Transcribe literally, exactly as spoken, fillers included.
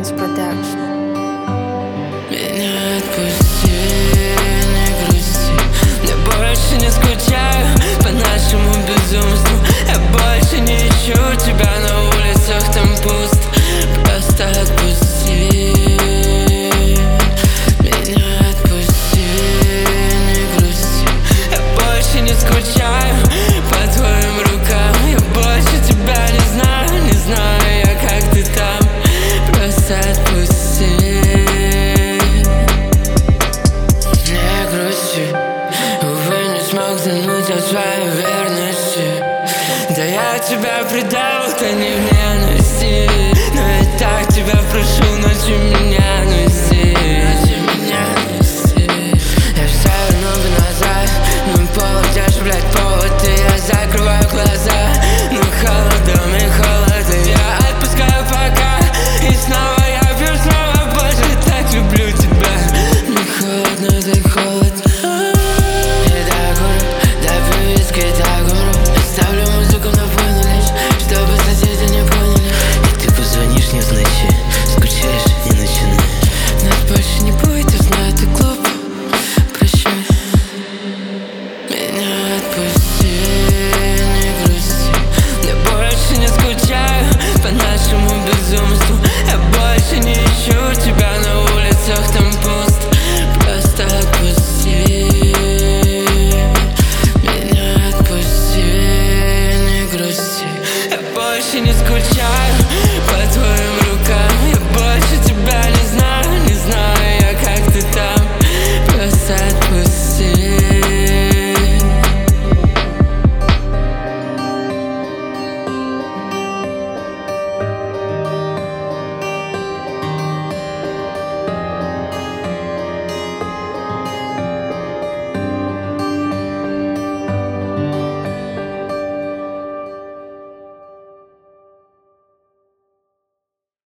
Beats Production. Меня отпусти, не грусти. Я больше не скучаю по нашему безумству. Я больше не ищу тебя на улицах, там пусто. Просто отпусти. Меня отпусти, не грусти. Я больше не скучаю по твоим рукам. Я больше тебя не знаю, не знаю я, как ты там. Просто отпусти. Смог зануть о своей верности. Да я тебя предал, ты не в ненависти. Но я так тебя прошу, ночью меня